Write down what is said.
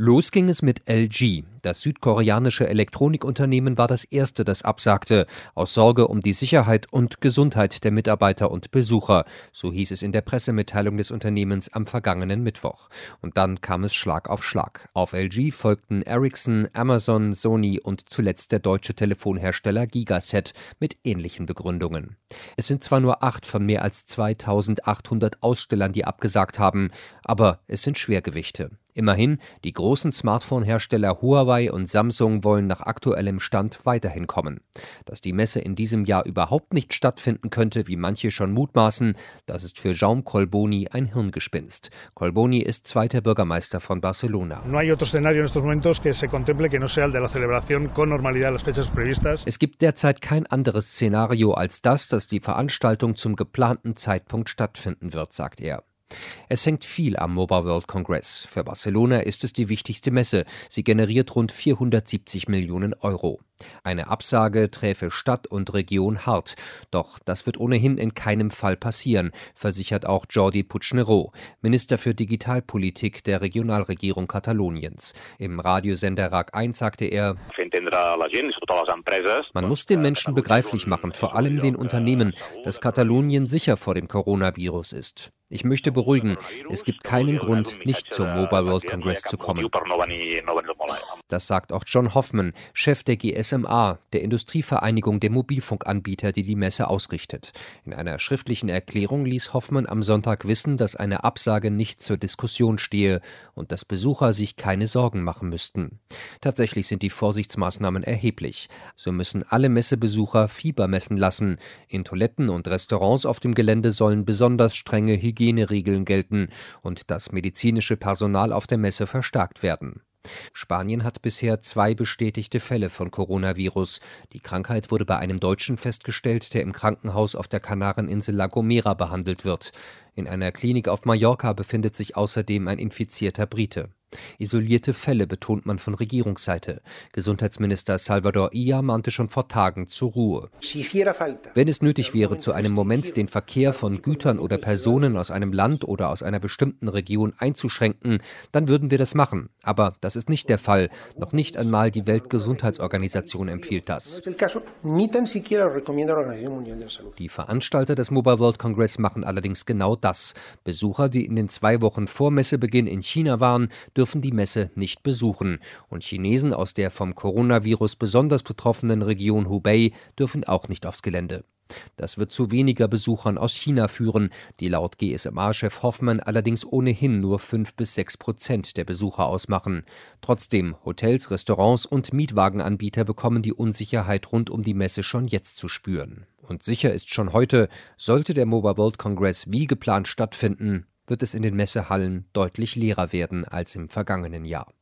Los ging es mit LG. Das südkoreanische Elektronikunternehmen war das erste, das absagte, aus Sorge um die Sicherheit und Gesundheit der Mitarbeiter und Besucher. So hieß es in der Pressemitteilung des Unternehmens am vergangenen Mittwoch. Und dann kam es Schlag auf Schlag. Auf LG folgten Ericsson, Amazon, Sony und zuletzt der deutsche Telefonhersteller Gigaset mit ähnlichen Begründungen. Es sind zwar nur 8 von mehr als 2800 Ausstellern, die abgesagt haben, aber es sind Schwergewichte. Immerhin, die großen Smartphone-Hersteller Huawei und Samsung wollen nach aktuellem Stand weiterhin kommen. Dass die Messe in diesem Jahr überhaupt nicht stattfinden könnte, wie manche schon mutmaßen, das ist für Jaume Collboni ein Hirngespinst. Collboni ist zweiter Bürgermeister von Barcelona. Es gibt derzeit kein anderes Szenario als das, dass die Veranstaltung zum geplanten Zeitpunkt stattfinden wird, sagt er. Es hängt viel am Mobile World Congress. Für Barcelona ist es die wichtigste Messe. Sie generiert rund 470 Millionen Euro. Eine Absage träfe Stadt und Region hart. Doch das wird ohnehin in keinem Fall passieren, versichert auch Jordi Puigneró, Minister für Digitalpolitik der Regionalregierung Kataloniens. Im Radiosender RAC 1 sagte er: Man muss den Menschen begreiflich machen, vor allem den Unternehmen, dass Katalonien sicher vor dem Coronavirus ist. Ich möchte beruhigen, es gibt keinen Grund, nicht zum Mobile World Congress zu kommen. Das sagt auch John Hoffman, Chef der GSMA, der Industrievereinigung der Mobilfunkanbieter, die die Messe ausrichtet. In einer schriftlichen Erklärung ließ Hoffman am Sonntag wissen, dass eine Absage nicht zur Diskussion stehe und dass Besucher sich keine Sorgen machen müssten. Tatsächlich sind die Vorsichtsmaßnahmen erheblich. So müssen alle Messebesucher Fieber messen lassen. In Toiletten und Restaurants auf dem Gelände sollen besonders strenge Hygieneregeln gelten und das medizinische Personal auf der Messe verstärkt werden. Spanien hat bisher 2 bestätigte Fälle von Coronavirus. Die Krankheit wurde bei einem Deutschen festgestellt, der im Krankenhaus auf der Kanareninsel La Gomera behandelt wird. In einer Klinik auf Mallorca befindet sich außerdem ein infizierter Brite. Isolierte Fälle, betont man von Regierungsseite. Gesundheitsminister Salvador Illa mahnte schon vor Tagen zur Ruhe. Wenn es nötig wäre, zu einem Moment den Verkehr von Gütern oder Personen aus einem Land oder aus einer bestimmten Region einzuschränken, dann würden wir das machen. Aber das ist nicht der Fall. Noch nicht einmal die Weltgesundheitsorganisation empfiehlt das. Die Veranstalter des Mobile World Congress machen allerdings genau das. Besucher, die in den 2 Wochen vor Messebeginn in China waren, dürfen die Messe nicht besuchen. Und Chinesen aus der vom Coronavirus besonders betroffenen Region Hubei dürfen auch nicht aufs Gelände. Das wird zu weniger Besuchern aus China führen, die laut GSMA-Chef Hoffman allerdings ohnehin nur 5-6% der Besucher ausmachen. Trotzdem, Hotels, Restaurants und Mietwagenanbieter bekommen die Unsicherheit rund um die Messe schon jetzt zu spüren. Und sicher ist schon heute, sollte der Mobile World Congress wie geplant stattfinden, wird es in den Messehallen deutlich leerer werden als im vergangenen Jahr.